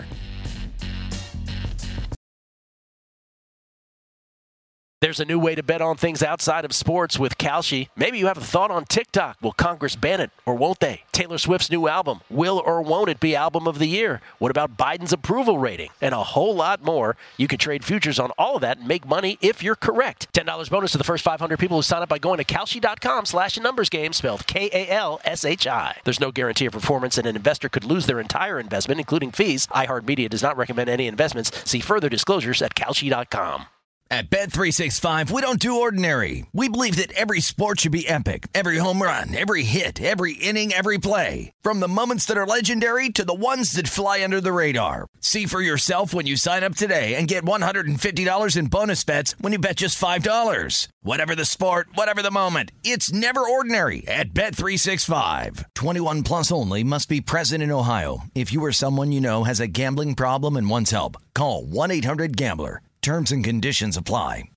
Speaker 1: There's a new way to bet on things outside of sports with Kalshi. Maybe you have a thought on TikTok. Will Congress ban it or won't they? Taylor Swift's new album. Will or won't it be album of the year? What about Biden's approval rating? And a whole lot more. You can trade futures on all of that and make money if you're correct. $10 bonus to the first 500 people who sign up by going to Kalshi.com/numbersgame, spelled Kalshi. There's no guarantee of performance, and an investor could lose their entire investment, including fees. iHeartMedia does not recommend any investments. See further disclosures at Kalshi.com.
Speaker 2: At Bet365, we don't do ordinary. We believe that every sport should be epic. Every home run, every hit, every inning, every play. From the moments that are legendary to the ones that fly under the radar. See for yourself when you sign up today and get $150 in bonus bets when you bet just $5. Whatever the sport, whatever the moment, it's never ordinary at Bet365. 21 plus only. Must be present in Ohio. If you or someone you know has a gambling problem and wants help, call 1-800-GAMBLER. Terms and conditions apply.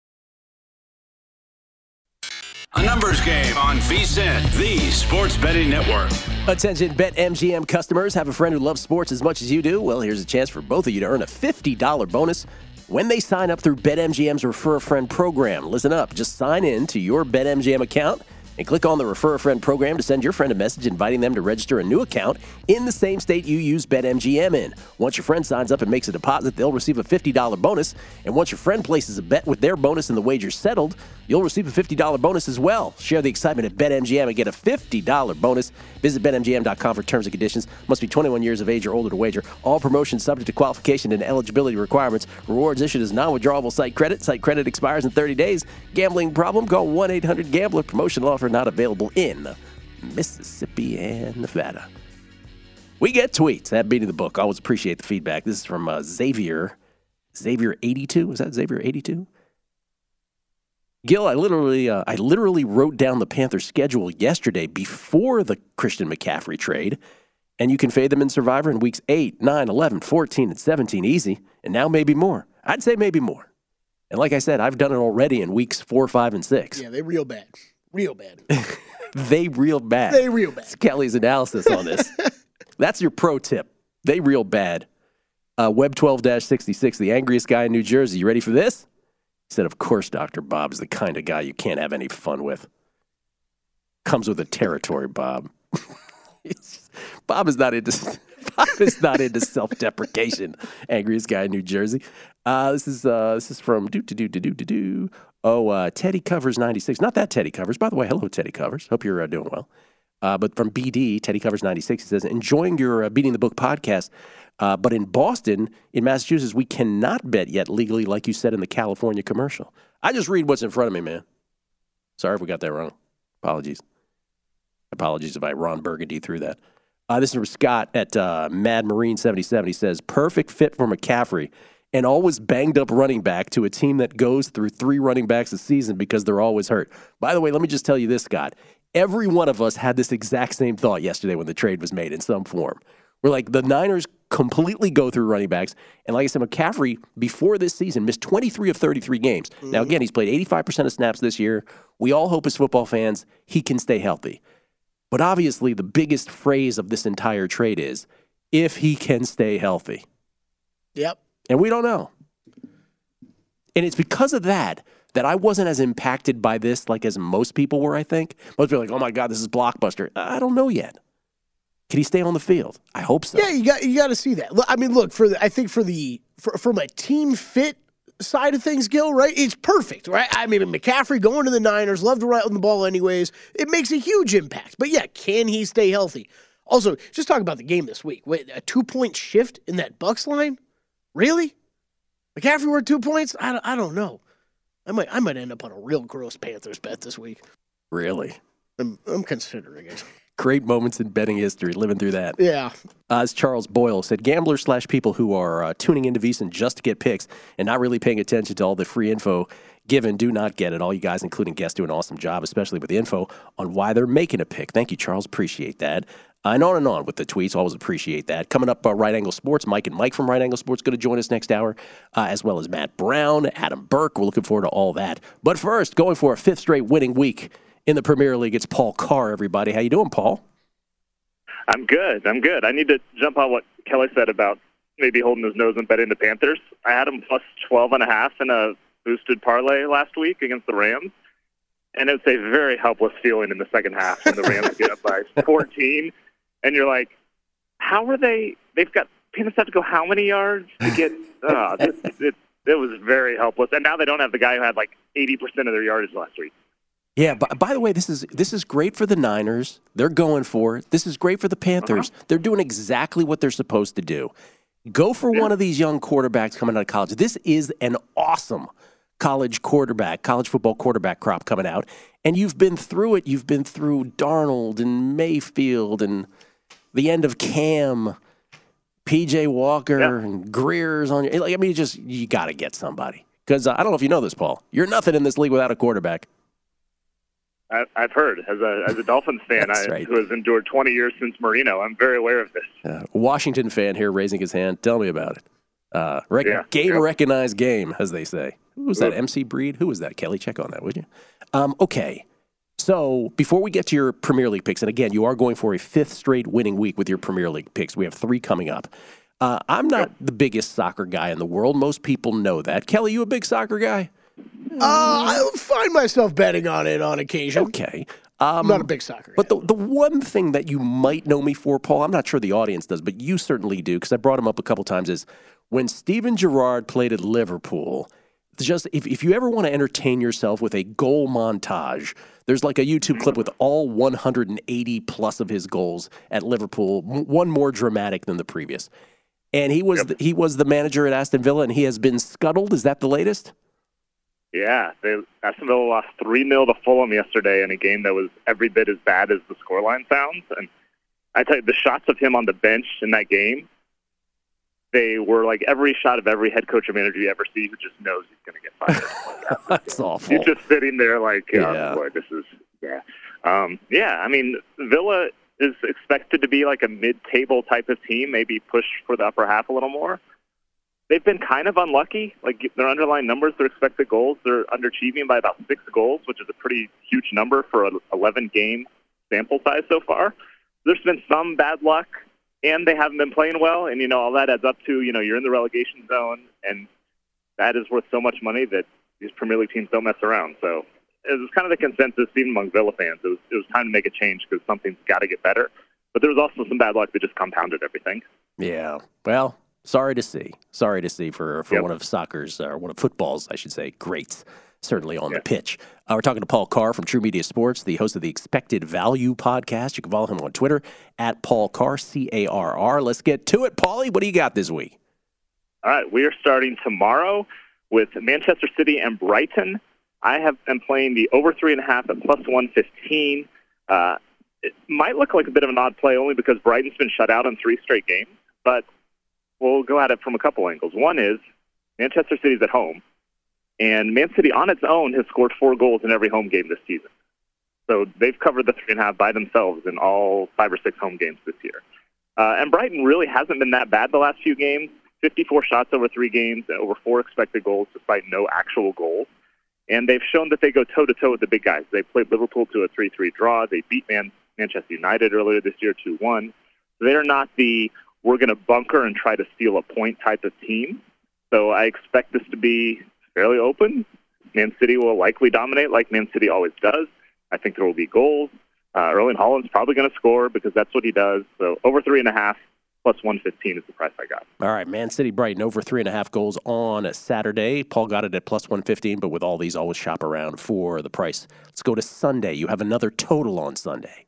Speaker 5: A numbers game on VSiN, the Sports Betting Network.
Speaker 1: Attention BetMGM customers. Have a friend who loves sports as much as you do? Well, here's a chance for both of you to earn a $50 bonus when they sign up through BetMGM's Refer a Friend program. Listen up. Just sign in to your BetMGM account and click on the Refer a Friend program to send your friend a message inviting them to register a new account in the same state you use BetMGM in. Once your friend signs up and makes a deposit, they'll receive a $50 bonus. And once your friend places a bet with their bonus and the wager settled, you'll receive a $50 bonus as well. Share the excitement at BetMGM and get a $50 bonus. Visit BetMGM.com for terms and conditions. Must be 21 years of age or older to wager. All promotions subject to qualification and eligibility requirements. Rewards issued as non-withdrawable site credit. Site credit expires in 30 days. Gambling problem? Call 1-800-GAMBLER. Promotional offer not available in Mississippi and Nevada. We get tweets at Beating the Book. Always appreciate the feedback. This is from Xavier. Xavier82? Is that Xavier82? Gil, I literally wrote down the Panthers' schedule yesterday before the Christian McCaffrey trade, and you can fade them in Survivor in weeks 8, 9, 11, 14, and 17 easy, and now maybe more. I'd say maybe more. And like I said, I've done it already in weeks 4, 5, and 6.
Speaker 6: Yeah, they real bad. Real bad.
Speaker 1: They real bad.
Speaker 6: They real bad.
Speaker 1: It's Kelly's analysis on this. That's your pro tip. They real bad. Web 12-66, the angriest guy in New Jersey. You ready for this? He said, of course, Dr. Bob's the kind of guy you can't have any fun with. Comes with a territory, Bob. Bob is not into self-deprecation. Angriest guy in New Jersey. This is from Teddy Covers 96. Not that Teddy Covers. By the way, hello, Teddy Covers. Hope you're doing well. But from BD, Teddy Covers 96, he says, enjoying your Beating the Book podcast. But in Boston, in Massachusetts, we cannot bet yet legally, like you said in the California commercial. I just read what's in front of me, man. Sorry if we got that wrong. Apologies if I Ron Burgundy through that. This is from Scott at Mad Marine 77. He says, perfect fit for McCaffrey, and always banged up running back to a team that goes through 3 running backs a season because they're always hurt. By the way, let me just tell you this, Scott. Every one of us had this exact same thought yesterday when the trade was made in some form. We're like, the Niners completely go through running backs. And like I said, McCaffrey, before this season, missed 23 of 33 games. Mm-hmm. Now, again, he's played 85% of snaps this year. We all hope as football fans he can stay healthy. But obviously, the biggest phrase of this entire trade is, if he can stay healthy.
Speaker 6: Yep.
Speaker 1: And we don't know. And it's because of that I wasn't as impacted by this like as most people were, I think. Most people are like, oh, my God, this is blockbuster. I don't know yet. Can he stay on the field? I hope so.
Speaker 6: Yeah, you got to see that. I mean, look, I think from a team fit side of things, Gil, right? It's perfect, right? I mean, McCaffrey going to the Niners, love to run the ball anyways. It makes a huge impact. But yeah, can he stay healthy? Also, just talk about the game this week. Wait, a 2-point shift in that Bucs line? Really? McCaffrey worth 2 points? I don't know. I might end up on a real gross Panthers bet this week.
Speaker 1: Really?
Speaker 6: I'm considering it.
Speaker 1: Great moments in betting history, living through that.
Speaker 6: Yeah.
Speaker 1: As Charles Boyle said, gamblers/people who are tuning into VSiN just to get picks and not really paying attention to all the free info given do not get it. All you guys, including guests, do an awesome job, especially with the info on why they're making a pick. Thank you, Charles. Appreciate that. And on with the tweets. Always appreciate that. Coming up, Right Angle Sports. Mike and Mike from Right Angle Sports going to join us next hour, as well as Matt Brown, Adam Burke. We're looking forward to all that. But first, going for a 5th straight winning week in the Premier League, it's Paul Carr, everybody. How you doing, Paul?
Speaker 8: I'm good. I need to jump on what Kelly said about maybe holding his nose and betting the Panthers. I had him plus 12.5 in a boosted parlay last week against the Rams. And it's a very helpless feeling in the second half when the Rams get up by 14. And you're like, how are they've got, Panthers have to go how many yards to get, it was very helpless. And now they don't have the guy who had like 80% of their yardage last week.
Speaker 1: Yeah, but by the way, this is great for the Niners. They're going for it. This is great for the Panthers. They're doing exactly what they're supposed to do. Go for one of these young quarterbacks coming out of college. This is an awesome college football quarterback crop coming out. And you've been through it. You've been through Darnold and Mayfield and the end of Cam, P.J. Walker and Greer's on you. You got to get somebody. Because I don't know if you know this, Paul. You're nothing in this league without a quarterback.
Speaker 8: I've heard, as a Dolphins fan who has endured 20 years since Marino, I'm very aware of this.
Speaker 1: Washington fan here raising his hand. Tell me about it. Recognized game, as they say. Who was that, MC Breed? Who was that, Kelly? Check on that, would you? Okay, so before we get to your Premier League picks, and again, you are going for a 5th straight winning week with your Premier League picks. We have 3 coming up. I'm not the biggest soccer guy in the world. Most people know that. Kelly, you a big soccer guy?
Speaker 6: I find myself betting on it on occasion.
Speaker 1: Okay.
Speaker 6: I'm not a big soccer
Speaker 1: guy. But the one thing that you might know me for, Paul, I'm not sure the audience does, but you certainly do, because I brought him up a couple times, is when Steven Gerrard played at Liverpool, just if you ever want to entertain yourself with a goal montage, there's like a YouTube clip with all 180 plus of his goals at Liverpool, one more dramatic than the previous. And he was the manager at Aston Villa, and he has been scuttled. Is that the latest?
Speaker 8: Yeah, Aston Villa lost 3-0 to Fulham yesterday in a game that was every bit as bad as the scoreline sounds. And I tell you, the shots of him on the bench in that game, they were like every shot of every head coach or manager you ever see who just knows he's going to get fired.
Speaker 1: That's awful.
Speaker 8: You're just sitting there like, oh, boy, this is, I mean, Villa is expected to be like a mid-table type of team, maybe push for the upper half a little more. They've been kind of unlucky. Like their underlying numbers, their expected goals, they're underachieving by about 6 goals, which is a pretty huge number for an 11-game sample size so far. There's been some bad luck, and they haven't been playing well. And, all that adds up to, you're in the relegation zone, and that is worth so much money that these Premier League teams don't mess around. So it was kind of the consensus, even among Villa fans. It was time to make a change because something's got to get better. But there was also some bad luck that just compounded everything.
Speaker 1: Yeah, well, sorry to see for one of soccer's, or one of football's, I should say, greats, certainly on the pitch. We're talking to Paul Carr from True Media Sports, the host of the Expected Value podcast. You can follow him on Twitter at Paul Carr, C-A-R-R. Let's get to it, Paulie. What do you got this week?
Speaker 8: All right, we are starting tomorrow with Manchester City and Brighton. I am playing the over 3.5 at plus 115. It might look like a bit of an odd play only because Brighton's been shut out in 3 straight games, but we'll go at it from a couple angles. One is Manchester City's at home, and Man City on its own has scored 4 goals in every home game this season. So they've covered the 3.5 by themselves in all 5 or 6 home games this year. And Brighton really hasn't been that bad the last few games. 54 shots over 3 games and over 4 expected goals despite no actual goals. And they've shown that they go toe-to-toe with the big guys. They played Liverpool to a 3-3 draw. They beat Manchester United earlier this year 2-1. They're not the we're going to bunker and try to steal a point type of team. So I expect this to be fairly open. Man City will likely dominate like Man City always does. I think there will be goals. Erling Haaland's probably going to score because that's what he does. So over 3.5 plus 115 is the price I got.
Speaker 1: All right, Man City Brighton over 3.5 goals on a Saturday. Paul got it at plus 115, but with all these, always shop around for the price. Let's go to Sunday. You have another total on Sunday.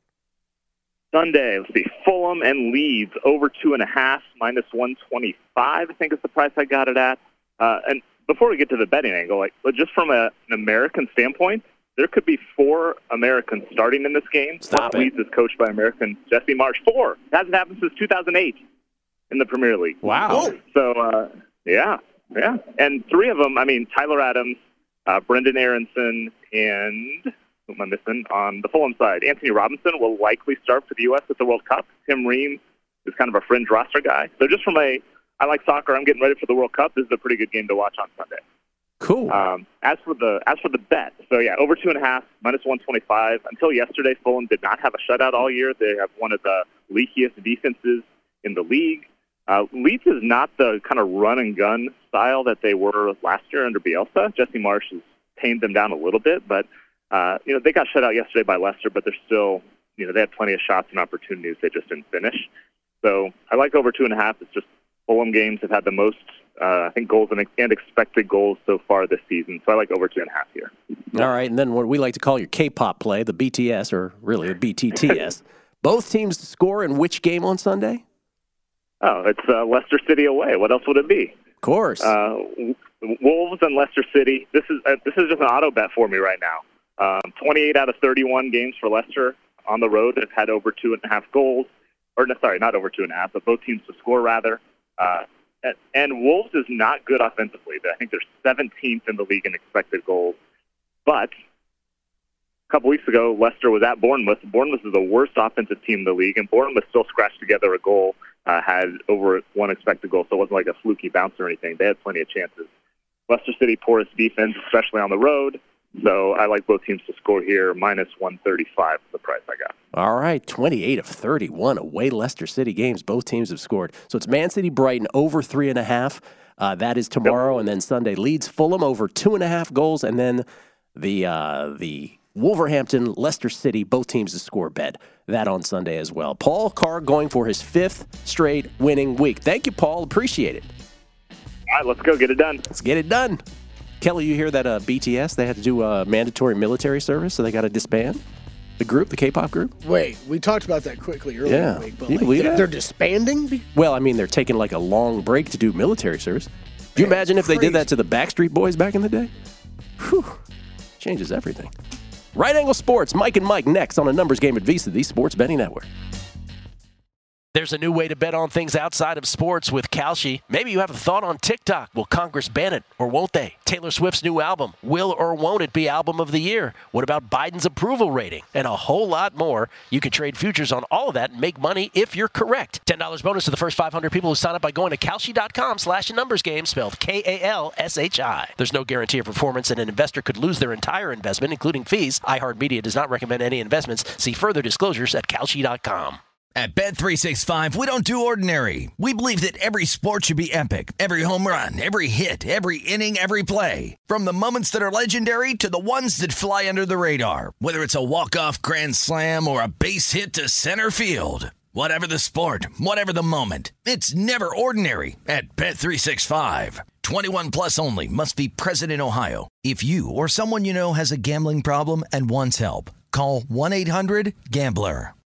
Speaker 8: Sunday, let's see, Fulham and Leeds over 2.5 minus 125. I think is the price I got it at. And before we get to the betting angle, just from an American standpoint, there could be 4 Americans starting in this game. Leeds is coached by American Jesse Marsch. 4. It hasn't happened since 2008 in the Premier League.
Speaker 1: Wow.
Speaker 8: So, yeah. And 3 of them, Tyler Adams, Brendan Aronson, and who am I missing on the Fulham side? Anthony Robinson will likely start for the U.S. at the World Cup. Tim Ream is kind of a fringe roster guy. So just from I like soccer, I'm getting ready for the World Cup. This is a pretty good game to watch on Sunday.
Speaker 1: Cool.
Speaker 8: As for the bet, so yeah, over 2.5 minus 125. Until yesterday, Fulham did not have a shutout all year. They have one of the leakiest defenses in the league. Leeds is not the kind of run and gun style that they were last year under Bielsa. Jesse Marsch has tamed them down a little bit, but they got shut out yesterday by Leicester, but they're still, they had plenty of shots and opportunities. They just didn't finish. So I like over 2.5. It's just Fulham games have had the most, I think, goals and expected goals so far this season. So I like over 2.5 here.
Speaker 1: All right, and then what we like to call your K-pop play, the BTS, or really the BTTS. Both teams score in which game on Sunday?
Speaker 8: Oh, it's Leicester City away. What else would it be?
Speaker 1: Of course.
Speaker 8: Wolves and Leicester City. This is just an auto bet for me right now. 28 out of 31 games for Leicester on the road have had over 2.5 goals. Or, no, sorry, not over 2.5, but both teams to score, rather. And Wolves is not good offensively. I think they're 17th in the league in expected goals. But a couple weeks ago, Leicester was at Bournemouth. Bournemouth is the worst offensive team in the league, and Bournemouth still scratched together a goal, had over 1 expected goal, so it wasn't like a fluky bounce or anything. They had plenty of chances. Leicester City, poorest defense, especially on the road. So I like both teams to score here, minus 135 the price I got.
Speaker 1: All right, 28 of 31 away Leicester City games. Both teams have scored. So it's Man City Brighton over 3.5. That is tomorrow. Yep. And then Sunday, Leeds Fulham over 2.5 goals. And then the Wolverhampton Leicester City, both teams to score bet. That on Sunday as well. Paul Carr going for his 5th straight winning week. Thank you, Paul. Appreciate it.
Speaker 8: All right, let's go. Get it done.
Speaker 1: Let's get it done. Kelly, you hear that BTS, they had to do a mandatory military service, so they got to disband the group, the K-pop group?
Speaker 6: Wait, we talked about that quickly earlier in the week. But
Speaker 1: Can you believe that?
Speaker 6: They're disbanding?
Speaker 1: Well, they're taking like a long break to do military service. Do you imagine if they did that to the Backstreet Boys back in the day? Whew. Changes everything. Right Angle Sports, Mike and Mike next on a numbers game at VSiN, the Sports Betting Network. There's a new way to bet on things outside of sports with Kalshi. Maybe you have a thought on TikTok. Will Congress ban it or won't they? Taylor Swift's new album. Will or won't it be album of the year? What about Biden's approval rating? And a whole lot more. You can trade futures on all of that and make money if you're correct. $10 bonus to the first 500 people who sign up by going to Kalshi.com/numbersgame, spelled Kalshi. There's no guarantee of performance, and an investor could lose their entire investment, including fees. iHeartMedia does not recommend any investments. See further disclosures at Kalshi.com.
Speaker 2: At Bet365, we don't do ordinary. We believe that every sport should be epic. Every home run, every hit, every inning, every play. From the moments that are legendary to the ones that fly under the radar. Whether it's a walk-off grand slam or a base hit to center field. Whatever the sport, whatever the moment. It's never ordinary at Bet365. 21 plus only. Must be present in Ohio. If you or someone you know has a gambling problem and wants help, call 1-800-GAMBLER.